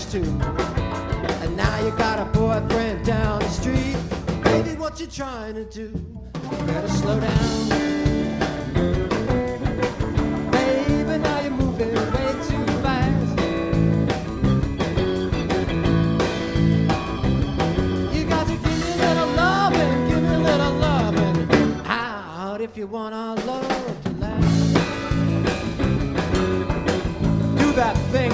used to. And now you got a boyfriend down the street. Baby, what you trying to do? You better slow down. Baby, now you're moving way too fast. You got to give me a little loving, give me a little loving. Out if you want our love to last. Do that thing